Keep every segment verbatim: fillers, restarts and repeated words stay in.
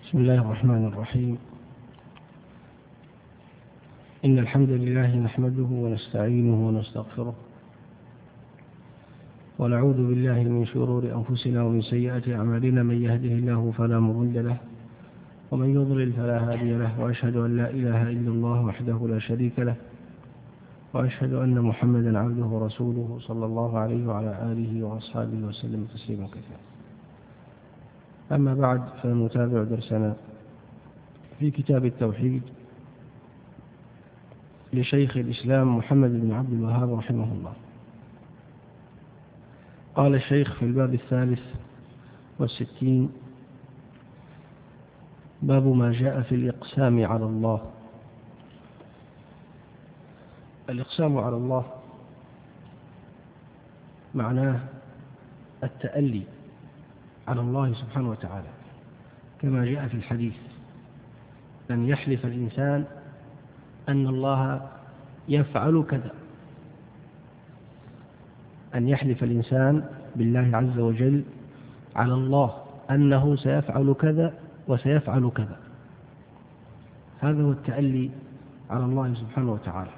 بسم الله الرحمن الرحيم. إن الحمد لله نحمده ونستعينه ونستغفره ونعوذ بالله من شرور أنفسنا ومن سيئات أعمالنا، من يهده الله فلا مضل له ومن يضلل فلا هادي له، وأشهد أن لا إله إلا الله وحده لا شريك له، وأشهد أن محمدا عبده ورسوله صلى الله عليه وعلى آله وأصحابه وسلم تسليما كثيرا. أما بعد، فنتابع درسنا في كتاب التوحيد لشيخ الإسلام محمد بن عبد الوهاب رحمه الله. قال الشيخ في الباب الثالث والستين: باب ما جاء في الإقسام على الله. الإقسام على الله معناه التألي على الله سبحانه وتعالى، كما جاء في الحديث: أن يحلف الإنسان أن الله يفعل كذا، أن يحلف الإنسان بالله عز وجل على الله أنه سيفعل كذا وسيفعل كذا. هذا هو التألي على الله سبحانه وتعالى.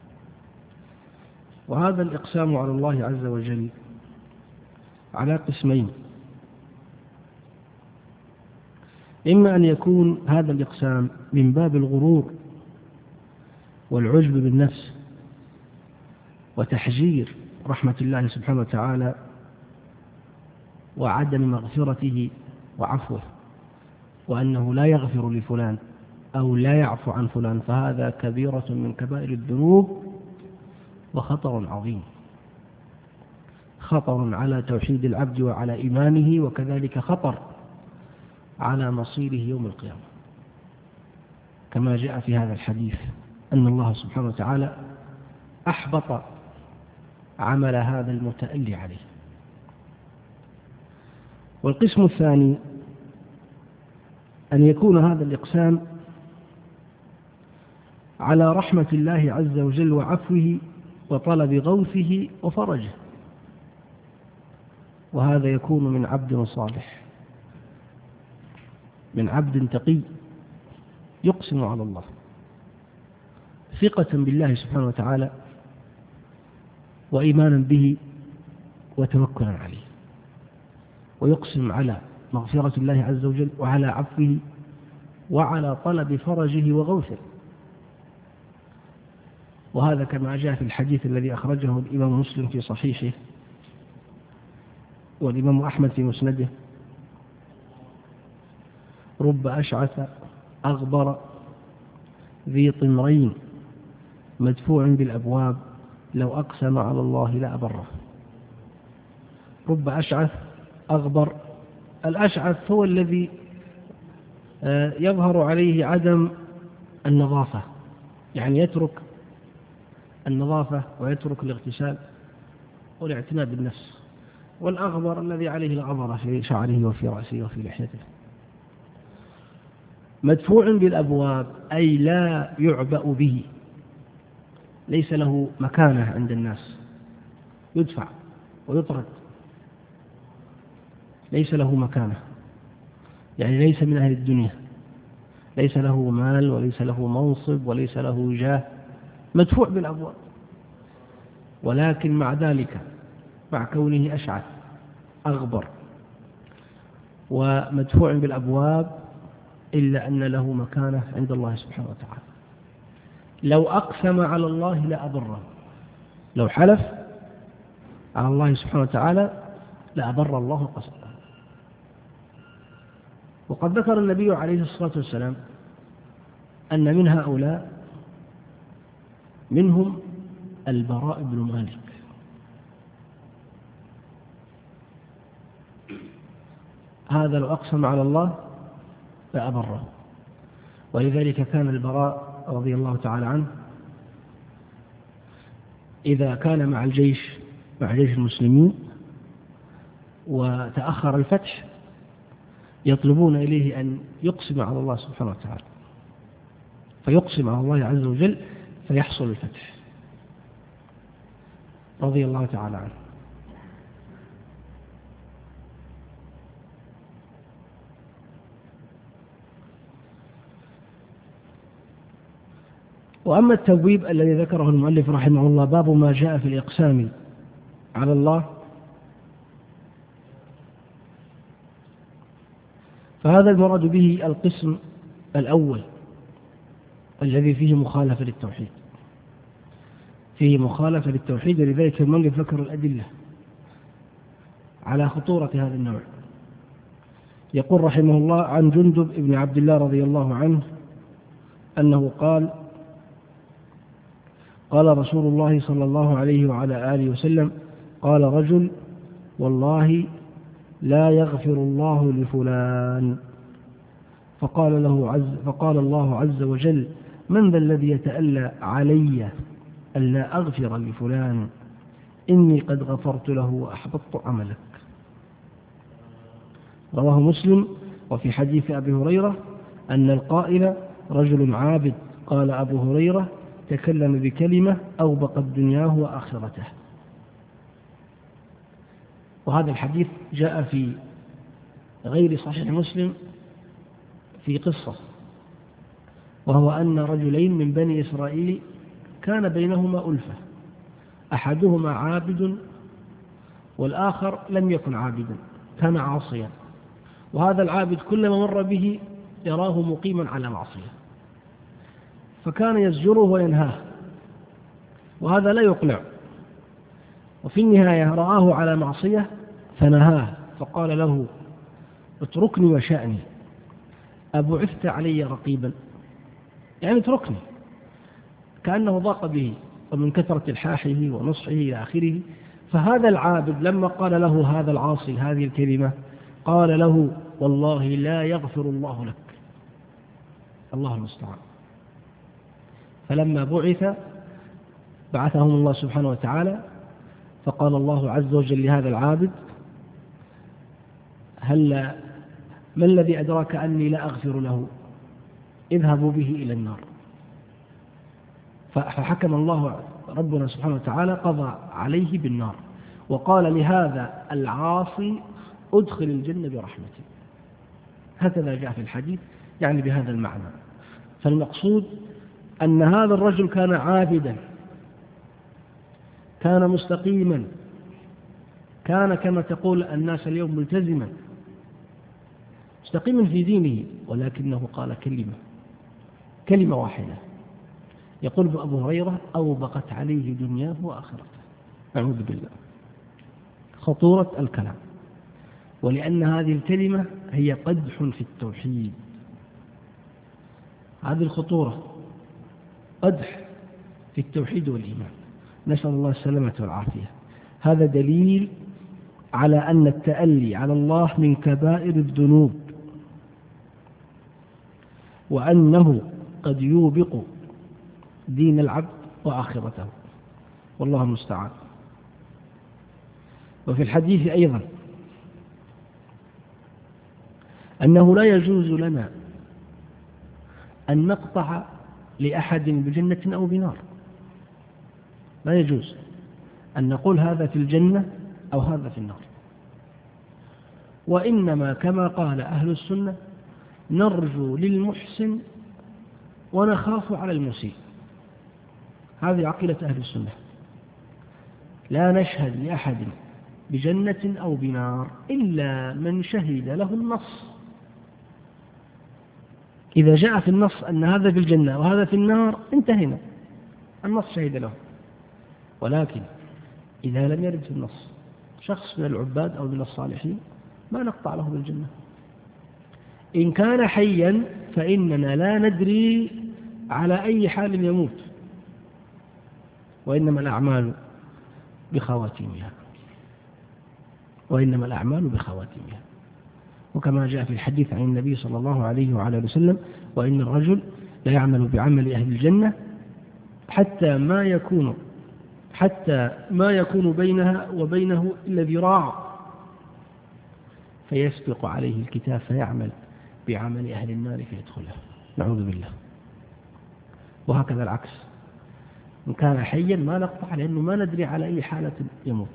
وهذا الإقسام على الله عز وجل على قسمين: إما أن يكون هذا الإقسام من باب الغرور والعجب بالنفس وتحجير رحمة الله سبحانه وتعالى وعدم مغفرته وعفوه، وأنه لا يغفر لفلان أو لا يعفو عن فلان، فهذا كبيرة من كبائر الذنوب وخطر عظيم، خطر على توحيد العبد وعلى إيمانه، وكذلك خطر على مصيره يوم القيامة، كما جاء في هذا الحديث أن الله سبحانه وتعالى أحبط عمل هذا المتألي عليه. والقسم الثاني أن يكون هذا الإقسام على رحمة الله عز وجل وعفوه وطلب غوثه وفرجه، وهذا يكون من عبد صالح، من عبد تقي يقسم على الله ثقة بالله سبحانه وتعالى وإيمانا به وتوكلا عليه، ويقسم على مغفرة الله عز وجل وعلى عفوه وعلى طلب فرجه وغوثه. وهذا كما جاء في الحديث الذي أخرجه الإمام مسلم في صحيحه والإمام أحمد في مسنده: رب أشعث أغبر ذي طمرين مدفوع بالأبواب لو أقسم على الله لأبره. رب أشعث أغبر. الأشعث هو الذي يظهر عليه عدم النظافة، يعني يترك النظافة ويترك الاغتسال والاعتناء بالنفس. والأغبر الذي عليه الغبرة في شعره وفي رأسه وفي لحيته. مدفوع بالأبواب أي لا يعبأ به، ليس له مكانة عند الناس، يدفع ويطرد، ليس له مكانة، يعني ليس من أهل الدنيا، ليس له مال وليس له منصب وليس له جاه، مدفوع بالأبواب. ولكن مع ذلك، مع كونه أشعث أغبر ومدفوع بالأبواب، إلا أن له مكانة عند الله سبحانه وتعالى. لو أقسم على الله لأبره، لو حلف على الله سبحانه وتعالى لأبر الله قسمه. وقد ذكر النبي عليه الصلاة والسلام أن من هؤلاء منهم البراء بن مالك. هذا لو أقسم على الله فأبره. ولذلك كان البراء رضي الله تعالى عنه إذا كان مع الجيش مع جيش المسلمين وتأخر الفتح يطلبون إليه أن يقسم على الله سبحانه وتعالى، فيقسم على الله عز وجل فيحصل الفتح، رضي الله تعالى عنه. وأما التبويب الذي ذكره المؤلف رحمه الله باب ما جاء في الإقسام على الله، فهذا المراد به القسم الأول الذي فيه مخالفة للتوحيد، فيه مخالفة للتوحيد، ولذلك المؤلف ذكر الأدلة على خطورة هذا النوع. يقول رحمه الله عن جندب بن عبد الله رضي الله عنه أنه قال قال رسول الله صلى الله عليه وعلى آله وسلم قال رجل والله لا يغفر الله لفلان، فقال له عز فقال الله عز وجل من ذا الذي يتألى علي ألا أغفر لفلان إني قد غفرت له وأحبطت عملك. رواه مسلم. وفي حديث أبي هريرة أن القائل رجل عابد، قال أبو هريرة تكلم بكلمة أوبقت دنياه وآخرته. وهذا الحديث جاء في غير صحيح مسلم في قصة، وهو أن رجلين من بني إسرائيل كان بينهما ألفة، أحدهما عابد والآخر لم يكن عابدا، كان عاصيا، وهذا العابد كلما مر به يراه مقيما على معصية، فكان يزجره وينهاه، وهذا لا يقلع، وفي النهاية رآه على معصية فنهاه، فقال له اتركني وشأني أبعثت علي رقيبا، يعني اتركني، كأنه ضاق به ومن كثرة الحاحه ونصحه إلى آخره. فهذا العابد لما قال له هذا العاصي هذه الكلمة قال له والله لا يغفر الله لك، الله المستعان. فلما بعث بعثهم الله سبحانه وتعالى، فقال الله عز وجل لهذا العابد هل ما الذي أدراك أني لا أغفر له؟ اذهبوا به إلى النار. فحكم الله ربنا سبحانه وتعالى قضى عليه بالنار، وقال لهذا العاصي ادخل الجنة برحمتي. هكذا جاء في الحديث، يعني بهذا المعنى. فالمقصود أن هذا الرجل كان عابدا، كان مستقيما، كان كما تقول الناس اليوم ملتزما مستقيما في دينه، ولكنه قال كلمة كلمة واحدة، يقول أبو هريرة أوبقت عليه دنياه وآخرته. أعوذ بالله، خطورة الكلام. ولأن هذه الكلمة هي قدح في التوحيد، هذه الخطورة قدح في التوحيد والإيمان، نسأل الله السلامة والعافية. هذا دليل على أن التألي على الله من كبائر الذنوب، وأنه قد يوبق دين العبد وآخرته، والله المستعان. وفي الحديث أيضا أنه لا يجوز لنا أن نقطع لأحد بجنة أو بنار، لا يجوز أن نقول هذا في الجنة أو هذا في النار، وإنما كما قال أهل السنة نرجو للمحسن ونخاف على المسيء. هذه عقيدة أهل السنة، لا نشهد لأحد بجنة أو بنار إلا من شهد له النص. إذا جاء في النص أن هذا في الجنة وهذا في النار انتهينا، النص شهد له. ولكن إذا لم يرد في النص شخص من العباد أو من الصالحين ما نقطع له بالجنة. إن كان حيا فإننا لا ندري على أي حال يموت، وإنما الأعمال بخواتيمها، وإنما الأعمال بخواتيمها. وكما جاء في الحديث عن النبي صلى الله عليه وعلى وسلم وإن الرجل لا يعمل بعمل أهل الجنة حتى ما يكون حتى ما يكون بينها وبينه إلا ذراع، فيسبق عليه الكتاب فيعمل بعمل أهل النار فيدخلها، نعوذ بالله. وهكذا العكس، إن كان حيا ما نقطع لأنه ما ندري على أي حالة يموت،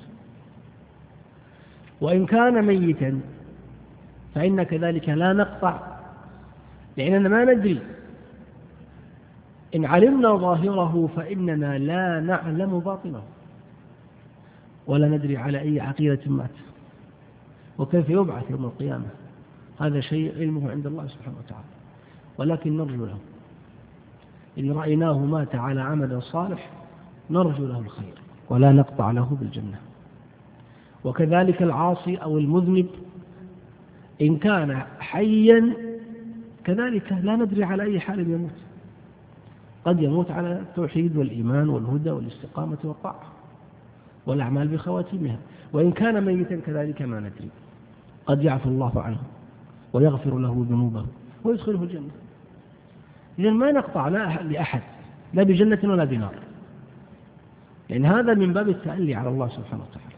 وإن كان ميتا فإن كذلك لا نقطع لأننا ما ندري إن علمنا ظاهره فإننا لا نعلم باطنه ولا ندري على أي عقيدة مات وكيف يبعث يوم القيامة. هذا شيء علمه عند الله سبحانه وتعالى، ولكن نرجو له إن رأيناه مات على عمل صالح نرجو له الخير ولا نقطع له بالجنة. وكذلك العاصي أو المذنب إن كان حيا كذلك لا ندري على أي حال يموت، قد يموت على التوحيد والإيمان والهدى والاستقامة والطاعة والأعمال بخواتيمها، وإن كان ميتا كذلك ما ندري، قد يعفو الله عنه ويغفر له ذنوبه ويدخله الجنة. إذن ما نقطع لا لأحد لا بجنة ولا بنار، لأن هذا من باب التألي على الله سبحانه وتعالى.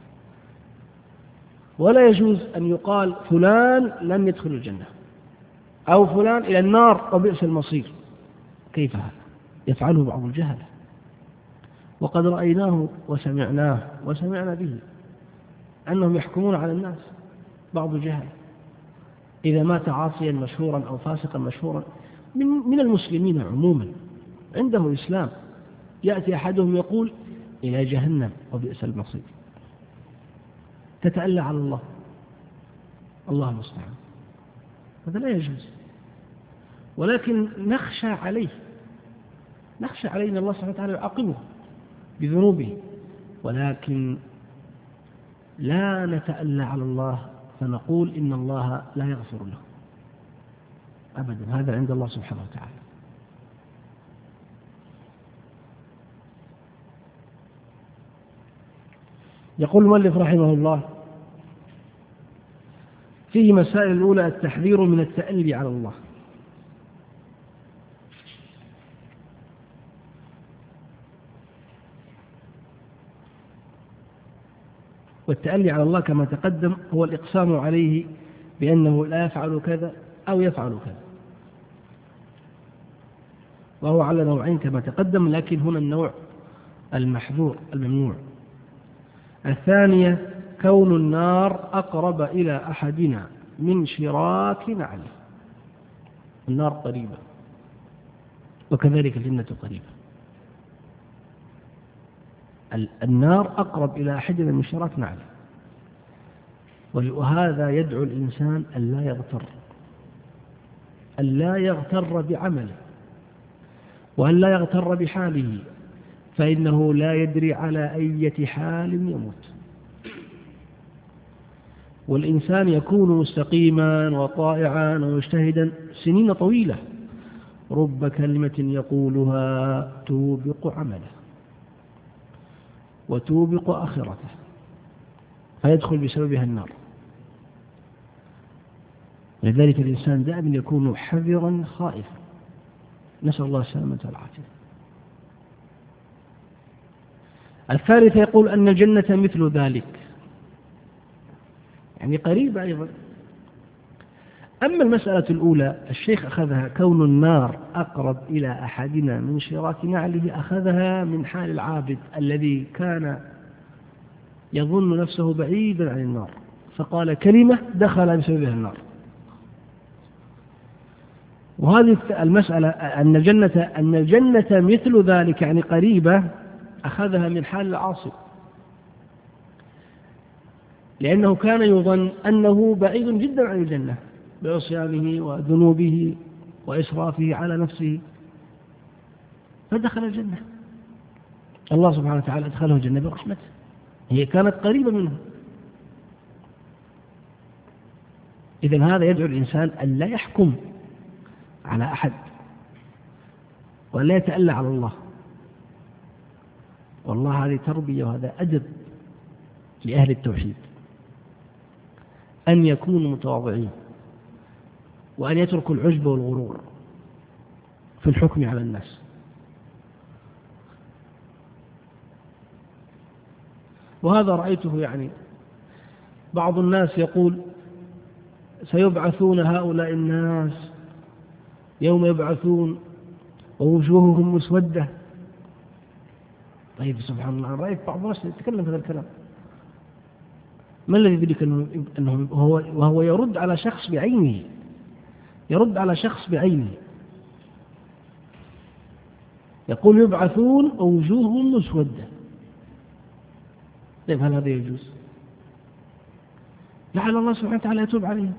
ولا يجوز أن يقال فلان لم يدخل الجنة أو فلان إلى النار وبئس المصير، كيف هذا؟ يفعله بعض الجهلة، وقد رأيناه وسمعناه وسمعنا به أنهم يحكمون على الناس. بعض الجهلة إذا مات عاصيا مشهورا أو فاسقا مشهورا من, من المسلمين عموما عنده إسلام، يأتي أحدهم يقول إلى جهنم وبئس المصير، تتألى على الله، الله المستعان. هذا لا يجوز، ولكن نخشى عليه نخشى عليه أن الله سبحانه وتعالى يعاقبه بذنوبه، ولكن لا نتألى على الله فنقول إن الله لا يغفر له أبدا، هذا عند الله سبحانه وتعالى. يقول المؤلف رحمه الله فيه مسائل. الأولى التحذير من التألي على الله. والتألي على الله كما تقدم هو الإقسام عليه بأنه لا يفعل كذا أو يفعل كذا، وهو على نوعين كما تقدم، لكن هنا النوع المحذور الممنوع. الثانية كون النار أقرب إلى أحدنا من شراك نعله، النار قريبة وكذلك الجنة قريبة. النار أقرب إلى أحدنا من شراك نعله، وهذا يدعو الإنسان أن لا يغتر أن لا يغتر بعمله وأن لا يغتر بحاله، فإنه لا يدري على أي حال يموت. والإنسان يكون مستقيما وطائعا ومجتهدا سنين طويلة، رب كلمة يقولها توبق عمله وتوبق آخرته فيدخل بسببها النار. لذلك الإنسان دائما يكون حذرا خائفا، نسأل الله السلامة والعافية. الثالث يقول أن الجنة مثل ذلك، يعني قريبة أيضا. أما المسألة الأولى الشيخ أخذها كون النار أقرب إلى أحدنا من شراك نعله، أخذها من حال العابد الذي كان يظن نفسه بعيدا عن النار فقال كلمة دخل بسببها النار. وهذه المسألة أن الجنة أن الجنة مثل ذلك يعني قريبة، أخذها من حال العاصي، لأنه كان يظن أنه بعيد جدا عن الجنة بعصيانه وذنوبه وإسرافه على نفسه فدخل الجنة. الله سبحانه وتعالى أدخله الجنة برحمته، هي كانت قريبة منه. إذن هذا يدعو الإنسان أن لا يحكم على أحد ولا يتألى على الله، والله هذه تربية وهذا أدب لأهل التوحيد أن يكونوا متواضعين وأن يتركوا العجب والغرور في الحكم على الناس. وهذا رأيته، يعني بعض الناس يقول سيبعثون هؤلاء الناس يوم يبعثون ووجوههم مسودة. طيب سبحان الله، رأيت بعض الناس يتكلم هذا الكلام، ما الذي يدرك أنه هو وهو يرد على شخص بعينه يرد على شخص بعينه يقول يبعثون ووجوههم مسودة. طيب هل هذا يجوز؟ لعل الله سبحانه وتعالى يتوب عليهم،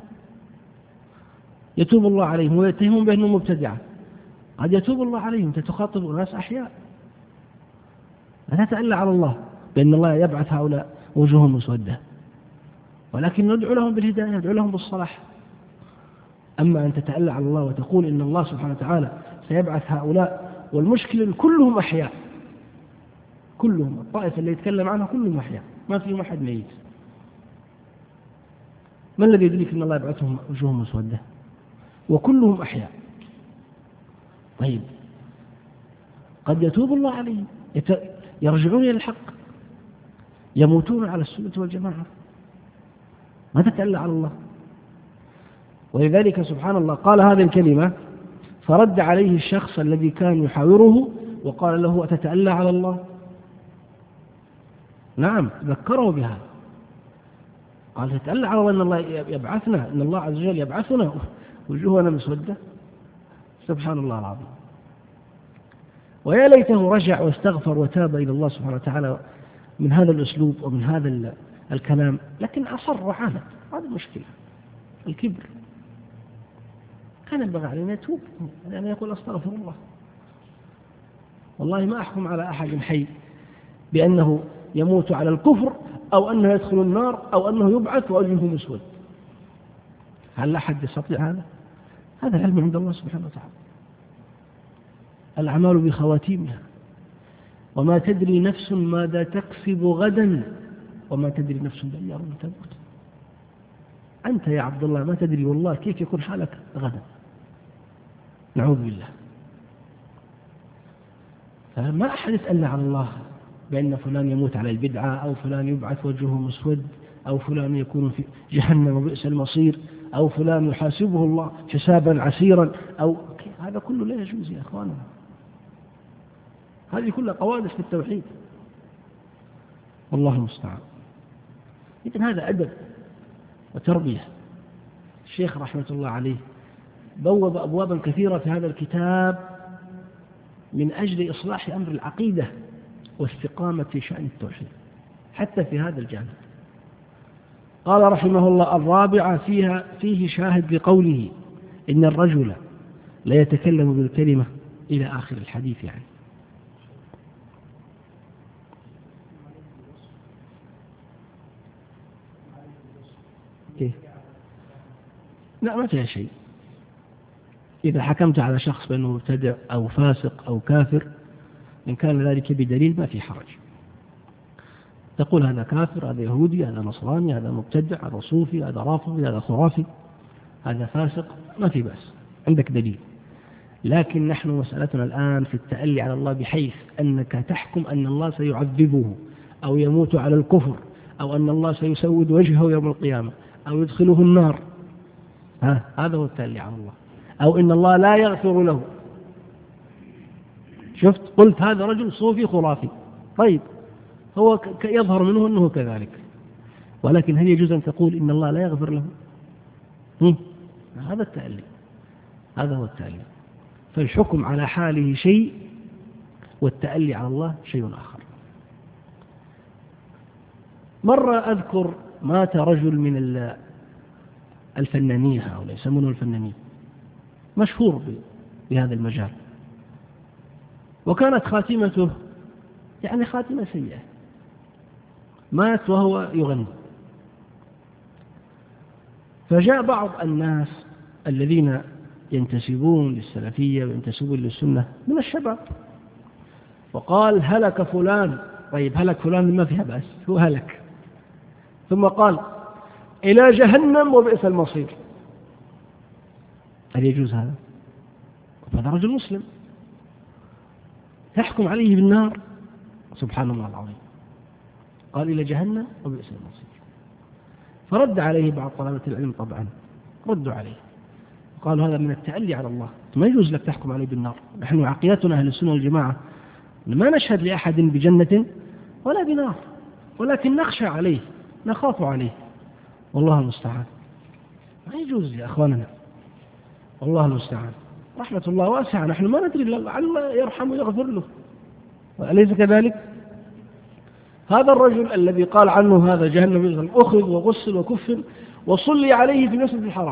يتوب الله عليهم ويتهمون بأنهم مبتدعة. قد يتوب الله عليهم، تتخاطب ناس أحياء. لا تتألى على الله بأن الله يبعث هؤلاء وجوههم مسودة، ولكن ندعو لهم بالهداية، ندعو لهم بالصلاح. أما أن تتألى على الله وتقول إن الله سبحانه وتعالى سيبعث هؤلاء، والمشكلة كلهم أحياء، كلهم الطائفة اللي يتكلم عنها كلهم أحياء، ما فيهم أحد ميت. ما الذي يدرك أن الله يبعثهم وجوههم مسودة وكلهم أحياء؟ طيب قد يتوب الله عليهم، يرجعون إلى الحق، يموتون على السنة والجماعة. ما تتألى على الله. ولذلك سبحان الله قال هذه الكلمة فرد عليه الشخص الذي كان يحاوره وقال له أتتألى على الله؟ نعم، ذكره بها، قال تتألى على الله أن الله يبعثنا، أن الله عز وجل يبعثنا وجوهنا مسودة. سبحان الله العظيم. ويا ليته رجع واستغفر وتاب إلى الله سبحانه وتعالى من هذا الأسلوب ومن هذا الكلام، لكن أصر وعاند. هذه المشكلة، الكبر. كان ينبغي علينا يتوب، لأن يقول أستغفر الله. والله ما أحكم على أحد حي بأنه يموت على الكفر أو أنه يدخل النار أو أنه يبعث ووجهه مسود. هل أحد يستطيع هذا؟ هذا العلم عند الله سبحانه وتعالى. الأعمال بخواتيمها، وما تدري نفس ماذا تكسب غدا وما تدري نفس بأي أرض تموت. أنت يا عبد الله ما تدري والله كيف يكون حالك غدا، نعوذ بالله. فما أحد يسألنا على الله بأن فلان يموت على البدعة أو فلان يبعث وجهه مسود أو فلان يكون في جهنم وبئس المصير أو فلان يحاسبه الله حسابا عسيرا أو هذا كله لا يجوز يا أخواننا. هذه كلها قوادح في التوحيد، والله المستعان. إذن هذا أدب وتربية. الشيخ رحمة الله عليه بوب أبوابا كثيرة في هذا الكتاب من أجل إصلاح أمر العقيدة واستقامة شأن التوحيد حتى في هذا الجانب. قال رحمه الله: الرابعة فيها فيه شاهد لقوله إن الرجل لا يتكلم بالكلمة إلى آخر الحديث. يعني إيه؟ لا، ما فيها شيء. إذا حكمت على شخص بأنه مبتدع أو فاسق أو كافر إن كان ذلك بدليل ما في حرج. تقول هذا كافر، هذا يهودي، هذا نصراني، هذا مبتدع، هذا صوفي، هذا رافضي، هذا خرافي، هذا فاسق، ما في بأس، عندك دليل. لكن نحن مسألتنا الآن في التألي على الله بحيث أنك تحكم أن الله سيعذبه أو يموت على الكفر أو أن الله سيسود وجهه يوم القيامة أو يدخله النار. ها، هذا هو التألي على الله. أو إن الله لا يغفر له. شفت، قلت هذا رجل صوفي خرافي، طيب هو يظهر منه أنه كذلك، ولكن هل يجوز أن تقول إن الله لا يغفر له؟ هم؟ هذا التألي، هذا هو التألي. فالحكم على حاله شيء والتألي على الله شيء آخر. مرة أذكر مات رجل من الفنانين، هؤلاء يسمونه الفنانين، مشهور بهذا المجال، وكانت خاتمته يعني خاتمة سيئة، مات وهو يغني. فجاء بعض الناس الذين ينتسبون للسلفية وينتسبون للسنة من الشباب وقال هلك فلان. طيب هلك فلان ما فيها بأس، هو هلك. ثم قال إلى جهنم وبئس المصير. هل يجوز هذا؟ هذا رجل مسلم تحكم عليه بالنار؟ سبحان الله العظيم. قال إلى جهنم وبئس المصير. فرد عليه بعض طلبة العلم، طبعا ردوا عليه قالوا هذا من التألي على الله، ما يجوز لك تحكم عليه بالنار. نحن عقيدتنا أهل السنة والجماعة ما نشهد لأحد بجنة ولا بنار، ولكن نخشى عليه، نخاف عليه، والله المستعان. ما يجوز يا أخواننا، والله المستعان. رحمة الله واسعة، نحن ما ندري لعل الله يرحم ويغفر له، أليس كذلك؟ هذا الرجل الذي قال عنه هذا جهنم أخذ وغسل وكفر وصلي عليه في المسجد الحرام،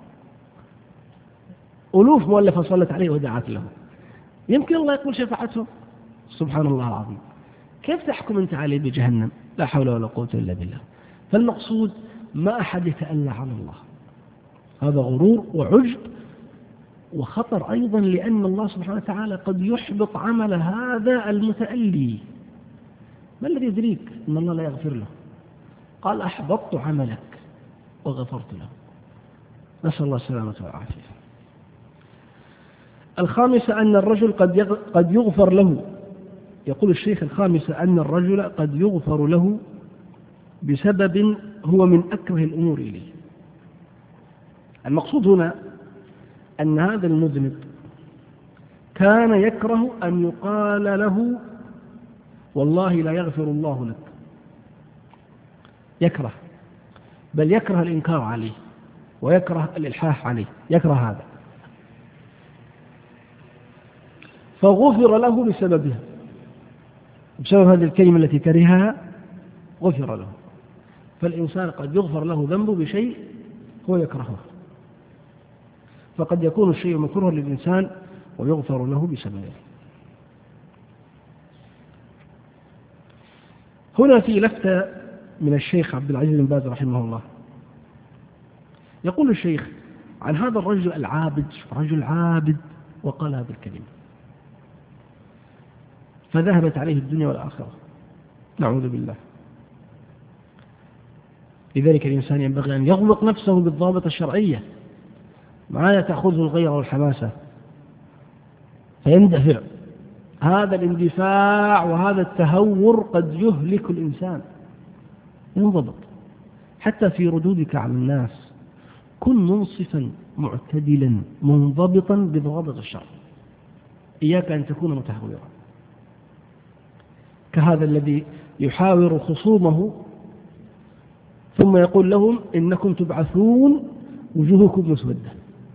ألوف مؤلفة صلت عليه ودعت له، يمكن الله يقبل شفاعته؟ سبحان الله العظيم. كيف تحكم أنت عليه بجهنم؟ لا حول ولا قوة إلا بالله. فالمقصود ما أحد يتألى على الله، هذا غرور وعجب وخطر أيضا، لأن الله سبحانه وتعالى قد يحبط عمل هذا المتألي. ما الذي يدريك أن الله لا يغفر له؟ قال أحبطت عملك وغفرت له. نسأل الله السلامة والعافية. الخامسة أن الرجل قد قد يغفر له، يقول الشيخ الخامسة أن الرجل قد يغفر له بسبب هو من أكره الأمور إليه. المقصود هنا أن هذا المذنب كان يكره أن يقال له والله لا يغفر الله لك، يكره، بل يكره الإنكار عليه ويكره الإلحاح عليه، يكره هذا، فغفر له بسببها، بسبب هذه الكلمة التي كرهها غفر له. فالإنسان قد يغفر له ذنبه بشيء هو يكرهه، فقد يكون الشيء مكروها للإنسان ويغفر له بسببه. هنا في لفتة من الشيخ عبد العزيز بن باز رحمه الله، يقول الشيخ عن هذا الرجل العابد، رجل عابد وقال هذه الكلمة فذهبت عليه الدنيا والآخرة، نعوذ بالله. لذلك الإنسان ينبغي أن يغلق نفسه بالضابط الشرعية، ما تأخذه الغيرة والحماسة فيندفع. هذا الاندفاع وهذا التهور قد يهلك الإنسان. انضبط حتى في ردودك على الناس، كن منصفا معتدلا منضبطا بضوابط الشرع، إياك أن تكون متهورا كهذا الذي يحاور خصومه ثم يقول لهم إنكم تبعثون وجوهكم مسودة.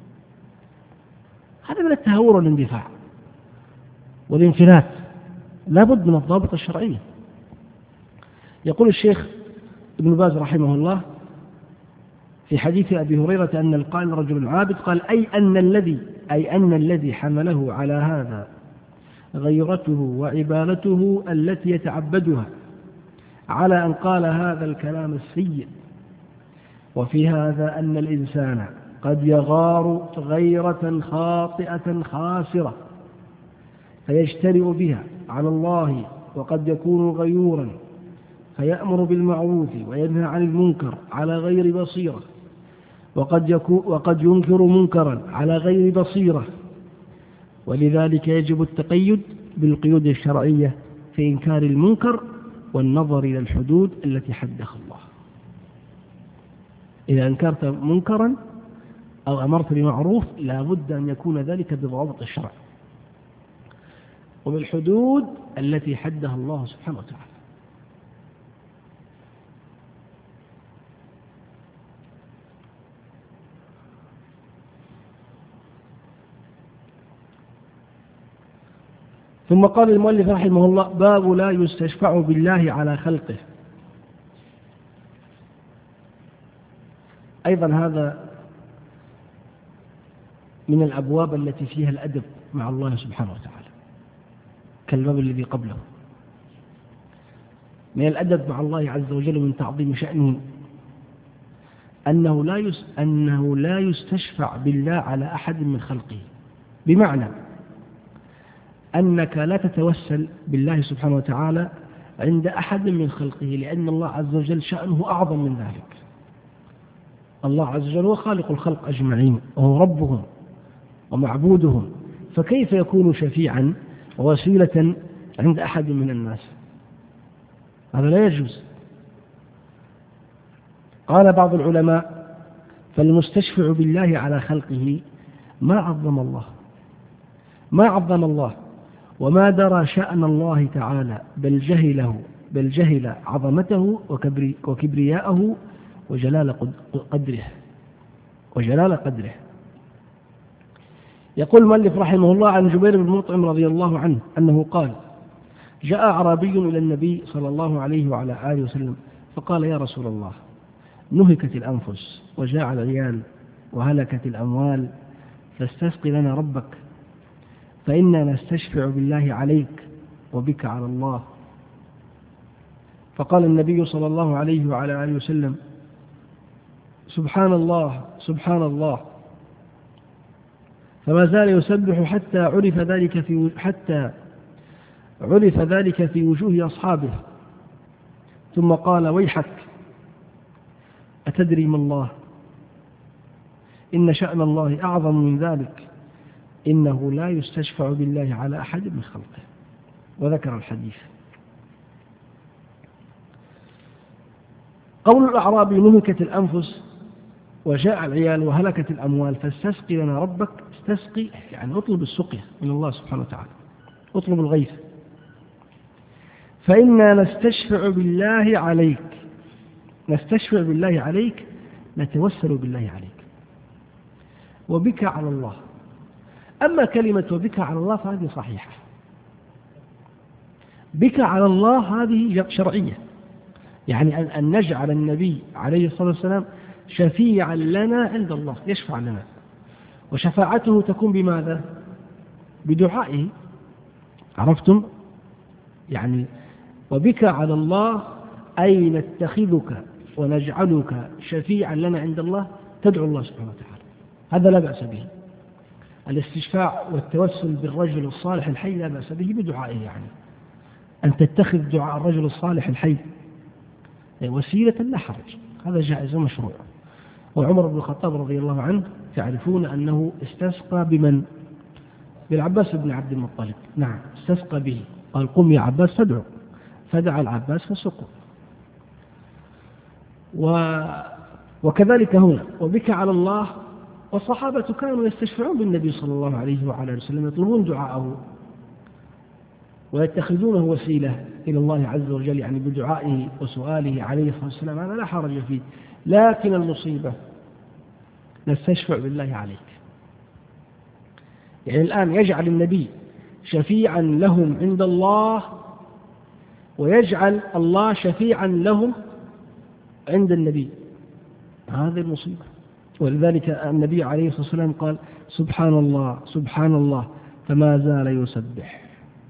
هذا من التهور والاندفاع والانفلات، لا بد من الضابط الشرعية. يقول الشيخ ابن باز رحمه الله في حديث أبي هريرة أن القائل رجل عابد قال أي أن الذي أي أن الذي حمله على هذا غيرته وعبادته التي يتعبدها على أن قال هذا الكلام السيء. وفي هذا أن الإنسان قد يغار غيرة خاطئة خاسرة فيجترئ بها على الله، وقد يكون غيورا فيأمر بالمعروف وينهى عن المنكر على غير بصيرة، وقد, يكون وقد ينكر منكرا على غير بصيرة. ولذلك يجب التقيد بالقيود الشرعية في إنكار المنكر والنظر إلى الحدود التي حدها الله. إذا أنكرت منكرا أو أمرت بمعروف لا بد أن يكون ذلك بضوابط الشرع وبالحدود التي حدها الله سبحانه وتعالى. ثم قال المؤلف رحمه الله باب لا يستشفع بالله على خلقه. أيضا هذا من الأبواب التي فيها الأدب مع الله سبحانه وتعالى كالباب الذي قبله. من الأدب مع الله عز وجل من تعظيم شأنه أنه لا يس أنه لا يستشفع بالله على أحد من خلقه، بمعنى أنك لا تتوسل بالله سبحانه وتعالى عند أحد من خلقه، لأن الله عز وجل شأنه أعظم من ذلك. الله عز وجل هو خالق الخلق أجمعين وهو ربهم ومعبودهم، فكيف يكون شفيعا ووسيلة عند أحد من الناس؟ هذا لا يجوز. قال بعض العلماء فالمستشفع بالله على خلقه ما عظم الله ما عظم الله وما درى شأن الله تعالى، بل جهله بل جهل عظمته وكبرياءه وجلال قدره وجلال قدره. يقول المؤلف رحمه الله عن جبير بن مطعم رضي الله عنه أنه قال: جاء أعرابي إلى النبي صلى الله عليه وعلى آله وسلم فقال: يا رسول الله، نهكت الأنفس وجاع العيال وهلكت الأموال، فاستسق لنا ربك، فإنا نستشفع بالله عليك وبك على الله. فقال النبي صلى الله عليه وعلى آله وسلم: سبحان الله سبحان الله. فما زال يسبح حتى عرف ذلك في حتى عرف ذلك في وجوه أصحابه، ثم قال: ويحك، أتدري ما الله؟ إن شأن الله أعظم من ذلك، إنه لا يستشفع بالله على أحد من خلقه. وذكر الحديث. قول الأعرابي: نهكت الأنفس وجاء العيال وهلكت الأموال، فاستسقي لنا ربك. استسقي يعني اطلب السقيا من الله سبحانه وتعالى، اطلب الغيث. فإنا نستشفع بالله عليك، نستشفع بالله عليك، نتوسل بالله عليك، وبك على الله. أما كلمة وبك على الله فهذه صحيحة، بك على الله هذه شرعية، يعني أن نجعل النبي عليه الصلاة والسلام شفيعا لنا عند الله، يشفع لنا، وشفاعته تكون بماذا؟ بدعائه. عرفتم؟ يعني وبك على الله أي نتخذك ونجعلك شفيعا لنا عند الله، تدعو الله سبحانه وتعالى، هذا لا بأس به. الاستشفاع والتوسل بالرجل الصالح الحي لا بأس به بدعائه، يعني أن تتخذ دعاء الرجل الصالح الحي وسيلة لا حرج، هذا جائز ومشروع. وعمر بن الخطاب رضي الله عنه تعرفون أنه استسقى بمن؟ بالعباس بن عبد المطلب. نعم، استسقى به، قال: قم يا عباس فادعو، فدعا العباس فسقوا. و... وكذلك هنا وبك على الله. والصحابة كانوا يستشفعون بالنبي صلى الله عليه وعلى وسلم، يطلبون دعاءه ويتخذونه وسيلة إلى الله عز وجل، يعني بدعائه وسؤاله عليه الصلاة والسلام، هذا لا حرج فيه. لكن المصيبة نستشفع بالله عليك، يعني الآن يجعل النبي شفيعا لهم عند الله، ويجعل الله شفيعا لهم عند النبي، هذه المصيبة. ولذلك النبي عليه الصلاة والسلام قال: سبحان الله سبحان الله، فما زال يسبح.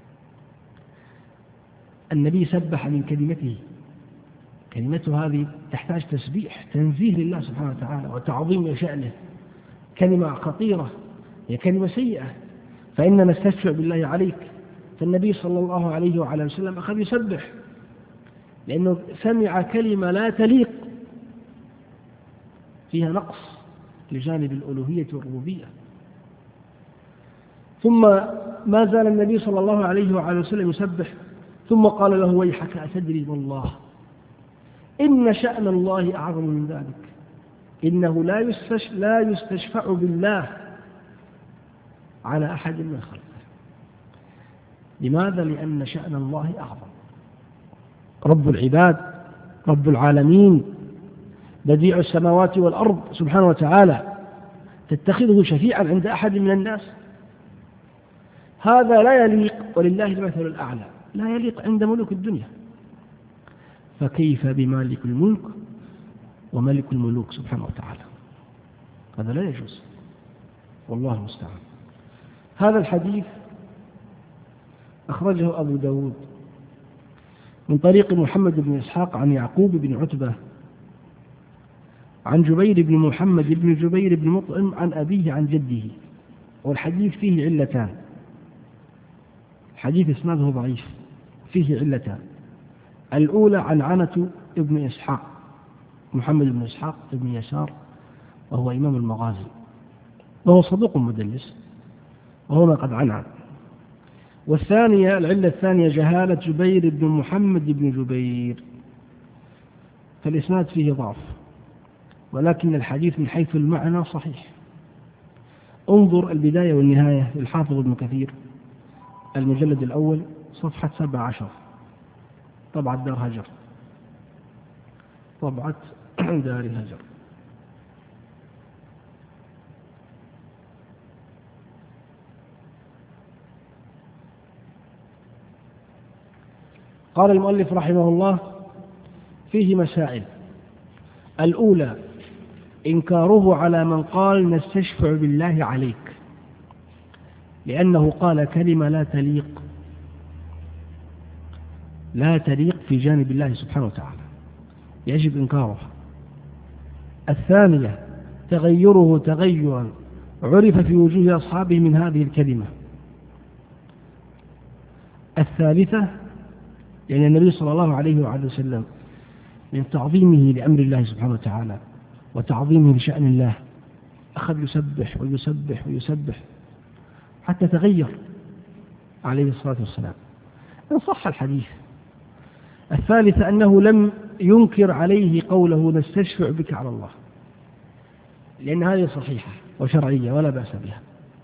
النبي سبح من كلمته، كلمته هذه تحتاج تسبيح، تنزيه لله سبحانه وتعالى وتعظيم شأنه، كلمة خطيرة، هي كلمة سيئة. فإننا نستشفع بالله عليك. فالنبي صلى الله عليه وعلى وسلم أخذ يسبح لأنه سمع كلمة لا تليق، فيها نقص لجانب الألوهية والربوبية. ثم ما زال النبي صلى الله عليه وعلى وسلم يسبح، ثم قال له: ويحك، أتدري ما الله؟ إن شأن الله أعظم من ذلك، إنه لا يستشفع, لا يستشفع بالله على أحد من خلقه. لماذا؟ لأن شأن الله أعظم. رب العباد، رب العالمين، بديع السماوات والأرض سبحانه وتعالى، تتخذه شفيعا عند أحد من الناس؟ هذا لا يليق، ولله المثل الأعلى، لا يليق عند ملوك الدنيا، فكيف بمالك الملك وملك الملوك سبحانه وتعالى؟ هذا لا يجوز، والله المستعان. هذا الحديث أخرجه أبو داود من طريق محمد بن إسحاق عن يعقوب بن عتبة عن جبير بن محمد بن جبير بن مطعم عن أبيه عن جده. والحديث فيه علتان، حديث إسناده ضعيف، فيه علتان. الأولى عن عنة ابن إسحاق، محمد بن إسحاق ابن يسار، وهو إمام المغازي، وهو صدوق مدلس، وهنا قد عنعن. والثانية، العلة الثانية، جهالة جبير بن محمد بن جبير، فالإسناد فيه ضعف، ولكن الحديث من حيث المعنى صحيح. انظر البداية والنهاية للحافظ ابن كثير، المجلد الأول، صفحة سبع عشر، طبعة دار هجر، طبعة دار هجر. قال المؤلف رحمه الله: فيه مسائل. الأولى إنكاره على من قال نستشفع بالله عليك، لأنه قال كلمة لا تليق لا تليق في جانب الله سبحانه وتعالى، يجب إنكارها. الثانية تغيره تغيرا عرف في وجوه أصحابه من هذه الكلمة. الثالثة يعني النبي صلى الله عليه وعلى وسلم من تعظيمه لأمر الله سبحانه وتعالى وتعظيمه لشأن الله أخذ يسبح ويسبح ويسبح حتى تغير عليه الصلاة والسلام، إن صح الحديث. الثالثة أنه لم ينكر عليه قوله نستشفع بك على الله، لأن هذه صحيحة وشرعية ولا بأس بها.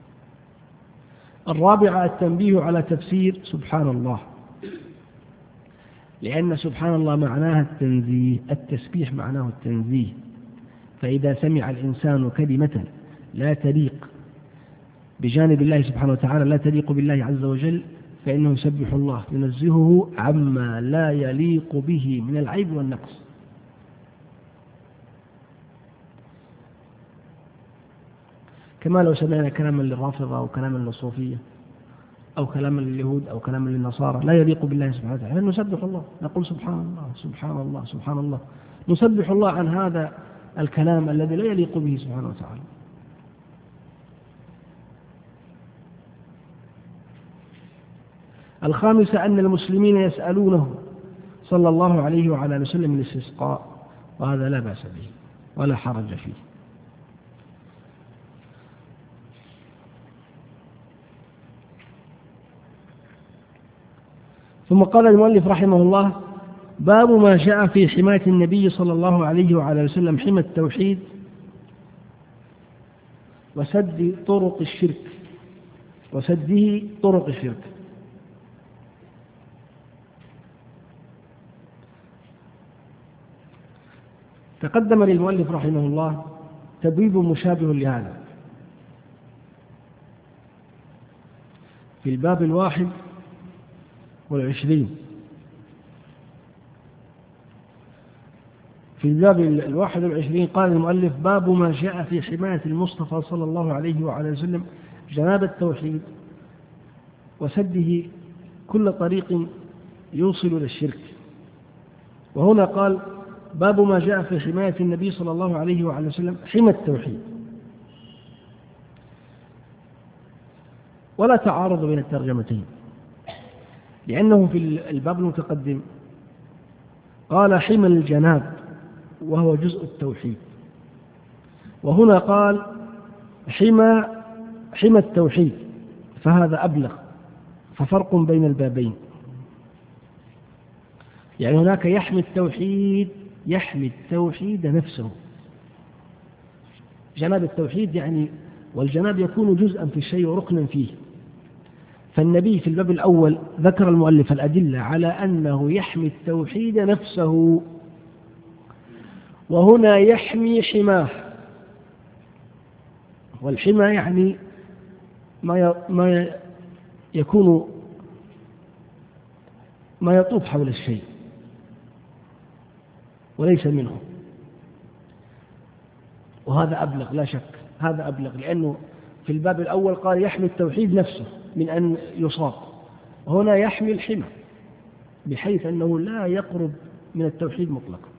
الرابعة التنبيه على تفسير سبحان الله، لأن سبحان الله معناها التنزيه، التسبيح معناه التنزيه، فإذا سمع الإنسان كلمة لا تليق بجانب الله سبحانه وتعالى، لا تليق بالله عز وجل، فإنه يسبح الله ينزهه عما لا يليق به من العيب والنقص. كما لو سمعنا كلاما للرافضة أو كلاما للصوفية أو كلاما لليهود أو كلاما للنصارى لا يليق بالله سبحانه وتعالى، نسبح الله، نقول سبحان الله سبحان الله سبحان الله، نسبح الله عن هذا الكلام الذي لا يليق به سبحانه وتعالى. الخامسة أن المسلمين يسألونه صلى الله عليه وعلى آله وسلم الاستسقاء، وهذا لا بأس به ولا حرج فيه. ثم قال المؤلف رحمه الله: باب ما جاء في حماية النبي صلى الله عليه وعلى آله وسلم حمى التوحيد وسد طرق الشرك وسده طرق الشرك. تقدم للمؤلف رحمه الله تبويب مشابه لهذا في الباب الواحد والعشرين. في الباب الواحد والعشرين قال المؤلف: باب ما جاء في حماية المصطفى صلى الله عليه وعلى وسلم جناب التوحيد وسده كل طريق يوصل إلى الشرك. وهنا قال: باب ما جاء في حماية النبي صلى الله عليه وعلى وسلم حمى التوحيد. ولا تعارض بين الترجمتين، لأنه في الباب المتقدم قال حمى الجناب وهو جزء التوحيد، وهنا قال حمى حمى التوحيد، فهذا أبلغ، ففرق بين البابين. يعني هناك يحمي التوحيد يحمي التوحيد نفسه، جناب التوحيد يعني، والجناب يكون جزءا في الشيء وركنا فيه. فالنبي في الباب الأول ذكر المؤلف الأدلة على أنه يحمي التوحيد نفسه، وهنا يحمي حماه، والحمى يعني ما يكون ما يطوف حول الشيء وليس منه، وهذا أبلغ لا شك، هذا أبلغ، لأنه في الباب الأول قال يحمي التوحيد نفسه من أن يصاب، وهنا يحمي الحمى بحيث أنه لا يقرب من التوحيد مطلقا.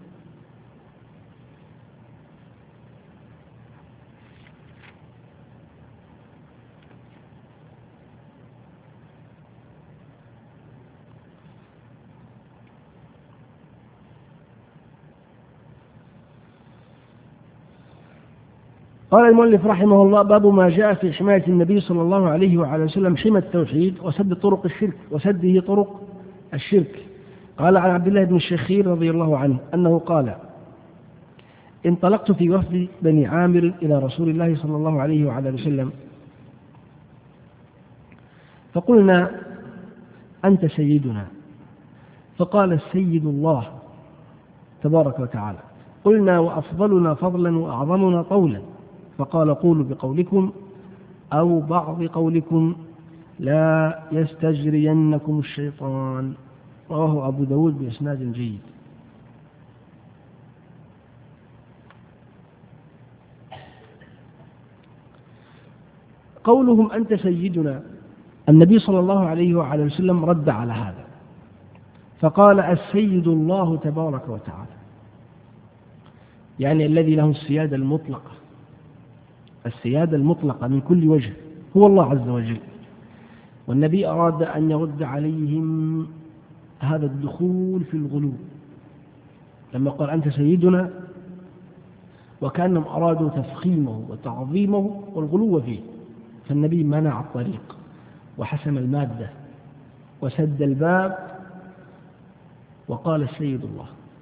قال المؤلف رحمه الله: باب ما جاء في حماية النبي صلى الله عليه وعلى وسلم حمى التوحيد وسد طرق الشرك وسده طرق الشرك. قال عن عبد الله بن الشخير رضي الله عنه أنه قال: انطلقت في وفد بني عامر إلى رسول الله صلى الله عليه وعلى وسلم، فقلنا: أنت سيدنا. فقال: السيد الله تبارك وتعالى. قلنا: وأفضلنا فضلا وأعظمنا طولا. فقال: قولوا بقولكم أو بعض قولكم لا يستجرينكم الشيطان. رواه أبو داود بإسناد جيد. قولهم أنت سيدنا، النبي صلى الله عليه وعلى وسلم رد على هذا فقال السيد الله تبارك وتعالى، يعني الذي له السيادة المطلقة، السيادة المطلقة من كل وجه هو الله عز وجل. والنبي أراد أن يرد عليهم هذا الدخول في الغلو لما قال أنت سيدنا، وكأنهم أرادوا تفخيمه وتعظيمه والغلو فيه، فالنبي منع الطريق وحسم المادة وسد الباب وقال السيد الله.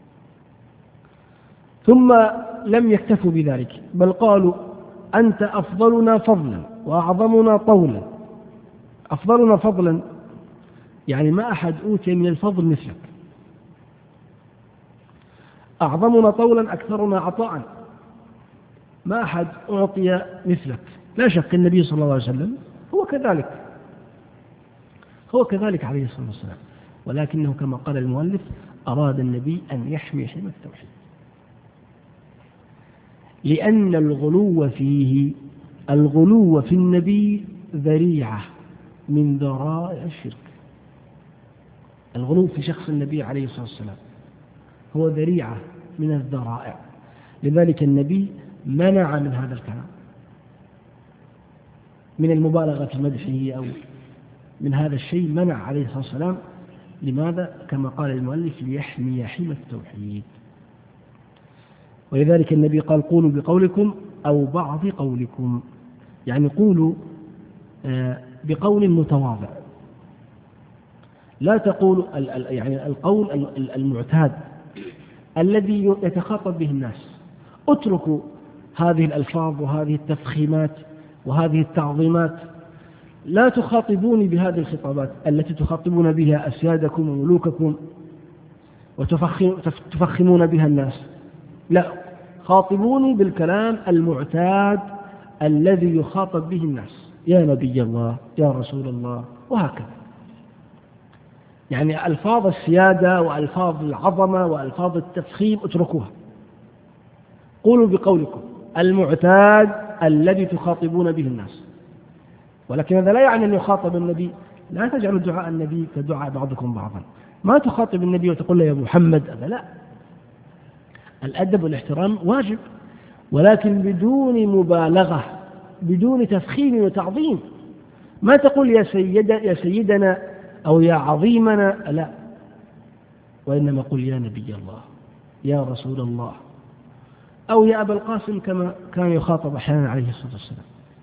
ثم لم يكتفوا بذلك بل قالوا أنت أفضلنا فضلا وأعظمنا طولا. أفضلنا فضلا يعني ما أحد أوتي من الفضل مثلك، أعظمنا طولا أكثرنا عطاء، ما أحد أعطي مثلك. لا شك النبي صلى الله عليه وسلم هو كذلك، هو كذلك عليه الصلاة والسلام، ولكنه كما قال المؤلف أراد النبي أن يحمي حمى التوحيد، لأن الغلو فيه، الغلو في النبي ذريعة من ذرائع الشرك. الغلو في شخص النبي عليه الصلاة والسلام هو ذريعة من الذرائع، لذلك النبي منع من هذا الكلام، من المبالغة في مدحه أو من هذا الشيء منع عليه الصلاة والسلام. لماذا؟ كما قال المؤلف ليحمي حمى التوحيد. ولذلك النبي قال قولوا بقولكم أو بعض قولكم، يعني قولوا بقول متواضع، لا تقول يعني القول المعتاد الذي يتخاطب به الناس. اتركوا هذه الألفاظ وهذه التفخيمات وهذه التعظيمات، لا تخاطبوني بهذه الخطابات التي تخاطبون بها أسيادكم وملوككم وتفخمون بها الناس، لا، خاطبوني بالكلام المعتاد الذي يخاطب به الناس، يا نبي الله، يا رسول الله، وهكذا. يعني ألفاظ السيادة وألفاظ العظمة وألفاظ التفخيم اتركوها، قولوا بقولكم المعتاد الذي تخاطبون به الناس. ولكن هذا لا يعني أن يخاطب النبي، لا تجعلوا دعاء النبي كدعاء بعضكم بعضا، ما تخاطب النبي وتقول له يا محمد، هذا لا. الأدب والاحترام واجب، ولكن بدون مبالغة، بدون تفخيم وتعظيم. ما تقول يا سيد يا سيدنا أو يا عظيمنا، لا، وإنما قل يا نبي الله، يا رسول الله، أو يا أبا القاسم كما كان يخاطب أحيانا عليه الصلاة والسلام.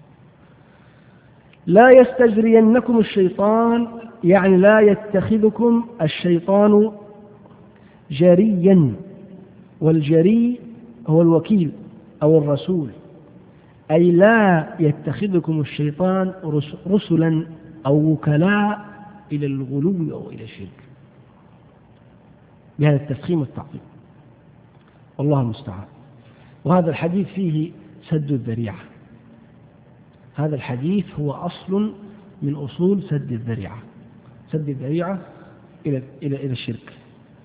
لا يستجرينكم الشيطان، يعني لا يتخذكم الشيطان جريا، والجري هو الوكيل أو الرسول، أي لا يتخذكم الشيطان رسلا أو وكلاء إلى الغلو أو إلى الشرك بهذا التفخيم والتعظيم، والله المستعان. وهذا الحديث فيه سد الذريعة، هذا الحديث هو أصل من أصول سد الذريعة، سد الذريعة إلى إلى إلى الشرك.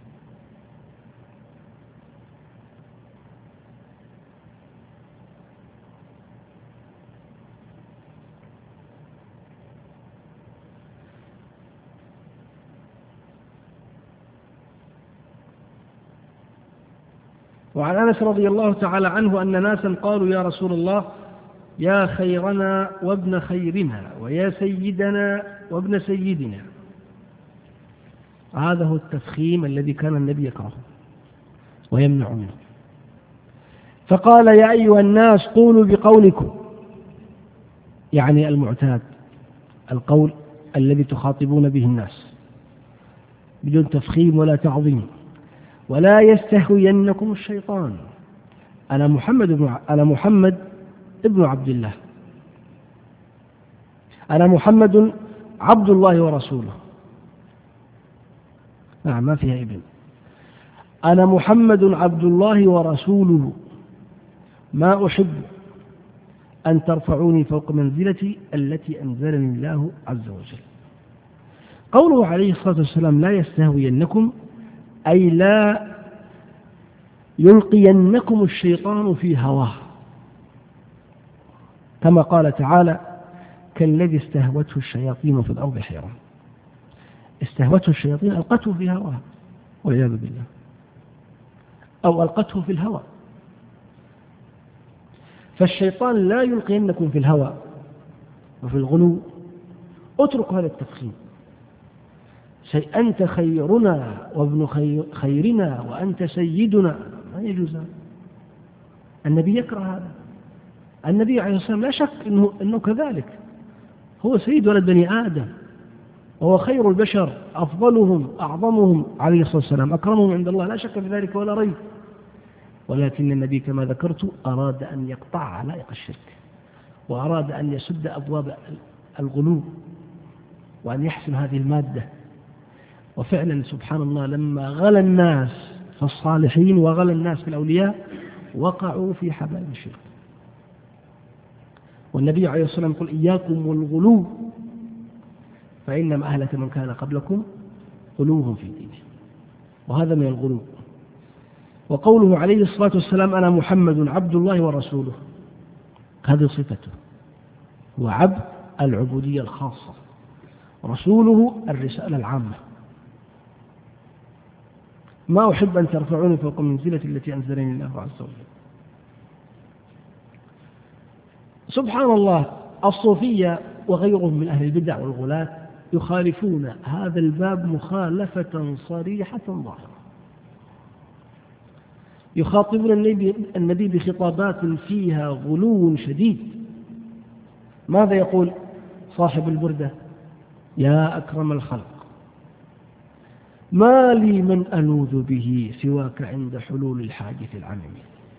وعن أنس رضي الله تعالى عنه أن ناسا قالوا يا رسول الله يا خيرنا وابن خيرنا ويا سيدنا وابن سيدنا. هذا هو التفخيم الذي كان النبي يكرهه ويمنع منه. فقال يا أيها الناس قولوا بقولكم، يعني المعتاد، القول الذي تخاطبون به الناس بدون تفخيم ولا تعظيم. ولا يستهوينكم الشيطان. أنا محمد بن أنا محمد ابن عبد الله، أنا محمد عبد الله ورسوله. نعم، ما فيها ابن. أنا محمد عبد الله ورسوله، ما أحب أن ترفعوني فوق منزلتي التي أنزلني الله عز وجل. قوله عليه الصلاة والسلام لا يستهوينكم أي لا يلقينكم الشيطان في هواه، كما قال تعالى كالذي استهوته الشياطين في الأرض حيران. استهوته الشياطين ألقته في هواه والعياذ بالله، أو ألقته في الهوى. فالشيطان لا يلقينكم في الهوى وفي الغلو. اترك هذا التفخيم. شيء أنت خيرنا وابن خيرنا وأنت سيدنا، ما يجوز. النبي يكره هذا. النبي عليه الصلاة والسلام لا شك إنه, إنه كذلك، هو سيد ولد بني آدم، وهو خير البشر، أفضلهم أعظمهم عليه الصلاة والسلام، أكرمهم عند الله، لا شك في ذلك ولا ريب. ولكن النبي كما ذكرت أراد أن يقطع علائق الشرك، وأراد أن يسد أبواب الغلو، وأن يحسن هذه المادة. وفعلا سبحان الله لما غلى الناس في الصالحين وغلى الناس في الأولياء وقعوا في حبال الشرك. والنبي عليه الصلاة والسلام يقول إياكم والغلو فإنما أهلك من كان قبلكم غلوهم في دينه، وهذا من الغلو. وقوله عليه الصلاة والسلام أنا محمد عبد الله ورسوله، هذه صفته، هو عبد العبودية الخاصة، رسوله الرسالة العامة. ما أحب أن ترفعوني فوق منزلة التي أنزلني الله عز وجل. سبحان الله، الصوفية وغيرهم من أهل البدع والغلاة يخالفون هذا الباب مخالفة صريحة ظاهرة، يخاطبون النبي, النبي بخطابات فيها غلو شديد. ماذا يقول صاحب البردة؟ يا أكرم الخلق ما لي من ألوذ به سواك عند حلول الحادث العميم.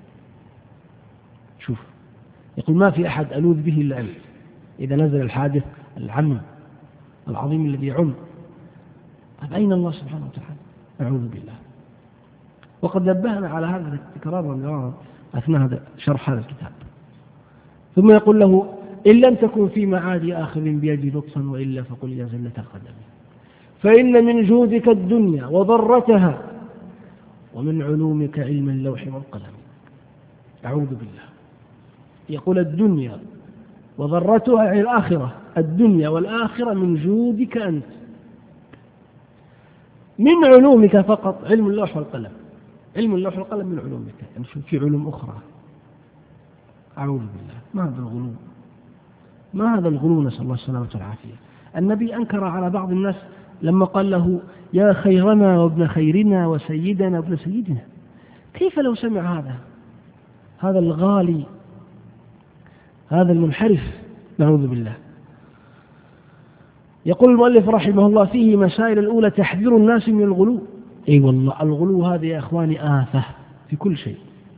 شوف، يقول ما في أحد ألوذ به إلا أنت إذا نزل الحادث العميم العظيم الذي يعم. أين الله سبحانه وتعالى؟ أعوذ بالله. وقد نبهنا على هذا التكرار والمرارا أثناء هذا شرح هذا الكتاب. ثم يقول له إن لم تكن في معادي آخذ بيدي لطفا وإلا فقل يا زلة القدم، فإن من جودك الدنيا وضرتها ومن علومك علم اللوح والقلم. أعوذ بالله. يقول الدنيا وضرتها يعني الآخرة، الدنيا والآخرة من جودك أنت، من علومك فقط علم اللوح والقلم. علم اللوح والقلم من علومك، يعني في علوم أخرى. أعوذ بالله. ما هذا الغلو؟ ما هذا الغلو؟ نسأل الله السلامة والعافية. النبي أنكر على بعض الناس لما قال له يا خيرنا وابن خيرنا وسيدنا وابن سيدنا. كيف لو سمع هذا هذا الغالي، هذا المنحرف؟ نعوذ بالله. يقول المؤلف رحمه الله فيه مسائل. الأولى تحذير الناس من الغلو. أي أيوة والله الغلو هذا يا أخواني آفة في كل شيء،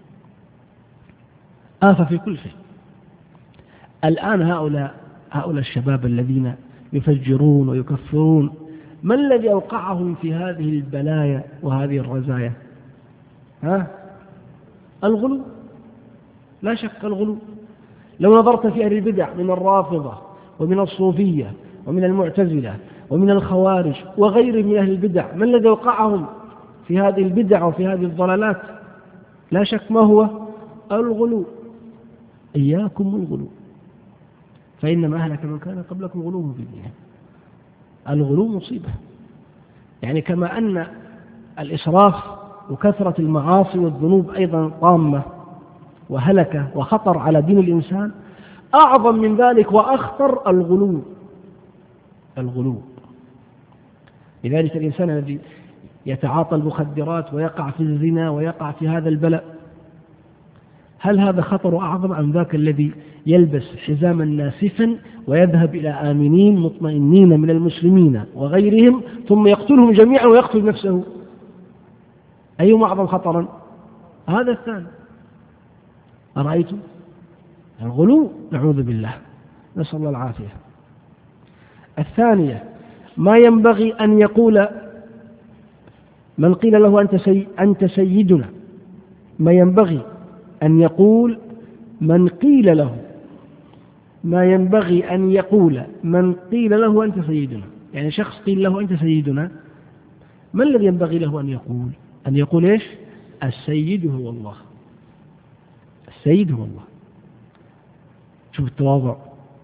آفة في كل شيء. الآن هؤلاء هؤلاء الشباب الذين يفجرون ويكفرون، ما الذي أوقعهم في هذه البلايا وهذه الرزايا؟ ها؟ الغلو، لا شك الغلو. لو نظرت في أهل البدع من الرافضة ومن الصوفية ومن المعتزلة ومن الخوارج وغيرهم من أهل البدع، ما الذي وقعهم في هذه البدع وفي هذه الضلالات؟ لا شك ما هو؟ الغلو. إياكم الغلو فإنما أهلك من كان قبلكم غلوهم في دينهم. الغلو مصيبة، يعني كما أن الإسراف وكثرة المعاصي والذنوب أيضا طامة وهلكة وخطر على دين الإنسان، أعظم من ذلك وأخطر الغلو. الغلو. لذلك الإنسان الذي يتعاطى المخدرات ويقع في الزنا ويقع في هذا البلاء، هل هذا خطر أعظم أم ذاك الذي يلبس حزاما ناسفا ويذهب إلى آمنين مطمئنين من المسلمين وغيرهم ثم يقتلهم جميعا ويقتل نفسه؟ أيهما أعظم خطرا؟ هذا الثاني. أرأيتم؟ الغلو، نعوذ بالله، نسأل الله العافية. الثانية ما ينبغي أن يقول من قيل له أنت, سي أنت سيدنا، ما ينبغي أن يقول من قيل له ما ينبغي أن يقول من قيل له أنت سيدنا. يعني شخص قيل له أنت سيدنا، ما الذي ينبغي له أن يقول؟ أن يقول إيش؟ السيد هو الله، السيد هو الله. شوف التواضع،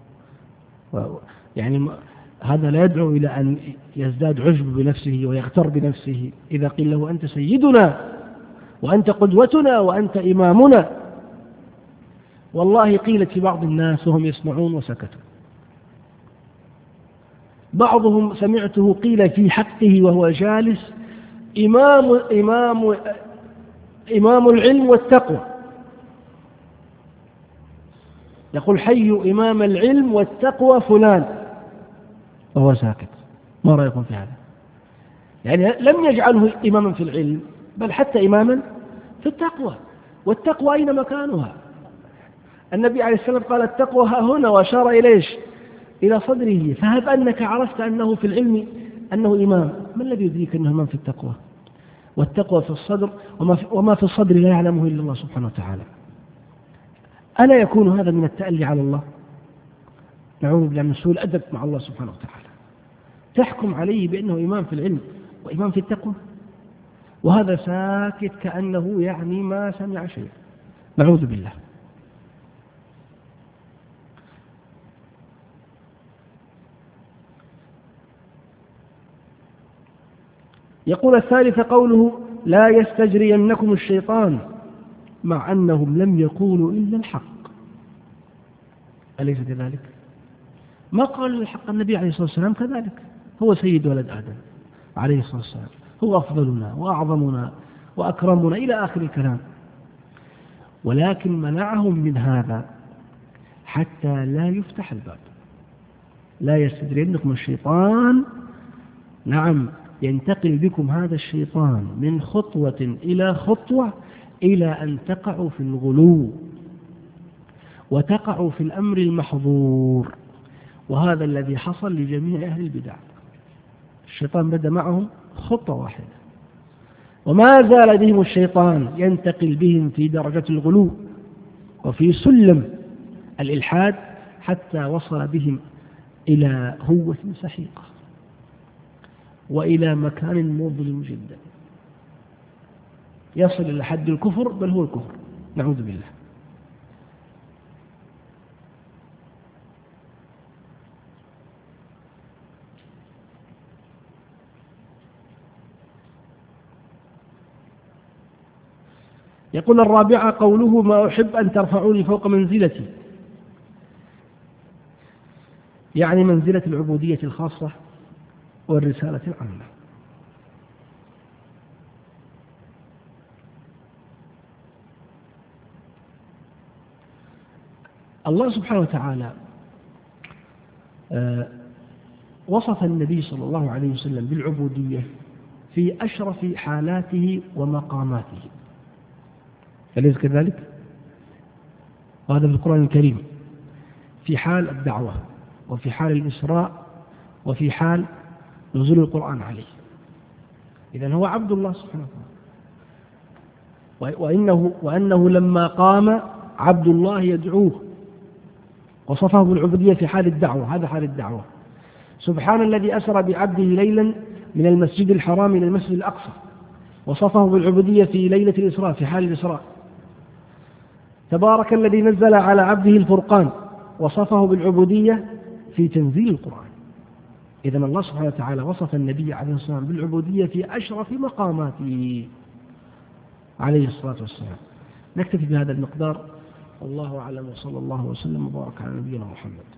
يعني هذا لا يدعو إلى أن يزداد عجب بنفسه ويغتر بنفسه. إذا قيل له أنت سيدنا وأنت قدوتنا وأنت إمامنا، والله قيلت في بعض الناس وهم يسمعون وسكتوا. بعضهم سمعته قيل في حقه وهو جالس إمام, إمام, إمام العلم والتقوى، يقول حي إمام العلم والتقوى فلان، وهو ساكت. ما رأيكم في هذا؟ يعني لم يجعله إماما في العلم، بل حتى إماما في التقوى. والتقوى أين مكانها؟ النبي عليه السلام قال التقوى ها هنا، وأشار إليش؟ إلى صدره. فهب أنك عرفت أنه في العلم أنه إمام، ما الذي يدريك أنه إمام في التقوى؟ والتقوى في الصدر، وما في, وما في الصدر لا يعلمه إلا الله سبحانه وتعالى. ألا يكون هذا من التألي على الله؟ نعوذ بالله من سوء الأدب مع الله سبحانه وتعالى. تحكم عليه بأنه إمام في العلم وإمام في التقوى، وهذا ساكت كأنه يعني ما سمع شيء. نعوذ بالله. يقول الثالث قوله لا يستجرينكم الشيطان، مع أنهم لم يقولوا إلا الحق. أليس كذلك؟ ما قالوا الحق. النبي عليه الصلاة والسلام كذلك، هو سيد ولد آدم عليه الصلاة والسلام، هو أفضلنا وأعظمنا وأكرمنا إلى آخر الكلام، ولكن منعهم من هذا حتى لا يفتح الباب. لا يستجرينكم الشيطان، نعم، ينتقل بكم هذا الشيطان من خطوة إلى خطوة إلى أن تقعوا في الغلو وتقعوا في الأمر المحظور، وهذا الذي حصل لجميع أهل البدع. الشيطان بدأ معهم خطوة واحدة، وما زال بهم الشيطان ينتقل بهم في درجة الغلو وفي سلم الإلحاد حتى وصل بهم إلى هوة سحيقة وإلى مكان مظلم جدا، يصل إلى حد الكفر، بل هو الكفر. نعوذ بالله. يقول الرابعة قوله ما أحب أن ترفعوني فوق منزلتي، يعني منزلة العبودية الخاصة والرسالة العامة. الله سبحانه وتعالى وصف النبي صلى الله عليه وسلم بالعبودية في أشرف حالاته ومقاماته، أليس كذلك؟ وهذا في القرآن الكريم، في حال الدعوة وفي حال الإسراء وفي حال نزول القرآن عليه. إذن هو عبد الله سبحانه وتعالى، وإنه, وأنه لما قام عبد الله يدعوه، وصفه بالعبودية في حال الدعوة. هذا حال الدعوة. سبحان الذي أسرى بعبده ليلا من المسجد الحرام إلى المسجد الأقصى، وصفه بالعبودية في ليلة الإسراء في حال الإسراء. تبارك الذي نزل على عبده الفرقان، وصفه بالعبودية في تنزيل القرآن. إذن الله سبحانه وتعالى وصف النبي عليه الصلاة والسلام بالعبودية في أشرف مقاماته عليه الصلاة والسلام. نكتفي بهذا المقدار، والله أعلم، وصلى الله وسلم وبارك على نبينا محمد.